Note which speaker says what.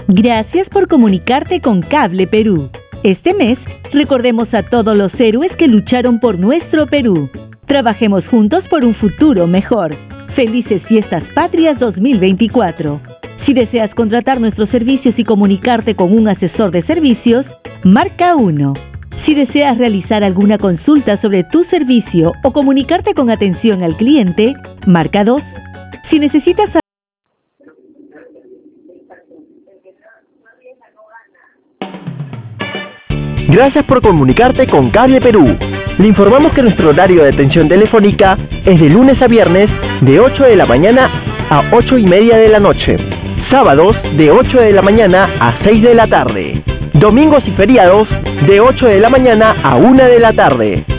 Speaker 1: Gracias por comunicarte con Cable Perú. Este mes, recordemos a todos los héroes que lucharon por nuestro Perú. Trabajemos juntos por un futuro mejor. Felices Fiestas Patrias 2024. Si deseas contratar nuestros servicios y comunicarte con un asesor de servicios, marca 1. Si deseas realizar alguna consulta sobre tu servicio o comunicarte con atención al cliente, marca 2. Si necesitas...
Speaker 2: Gracias por comunicarte con Cable Perú. Le informamos que nuestro horario de atención telefónica es de lunes a viernes de 8 de la mañana a 8:30 de la noche. Sábados de 8 de la mañana a 6 de la tarde. Domingos y feriados de 8 de la mañana a 1 de la tarde.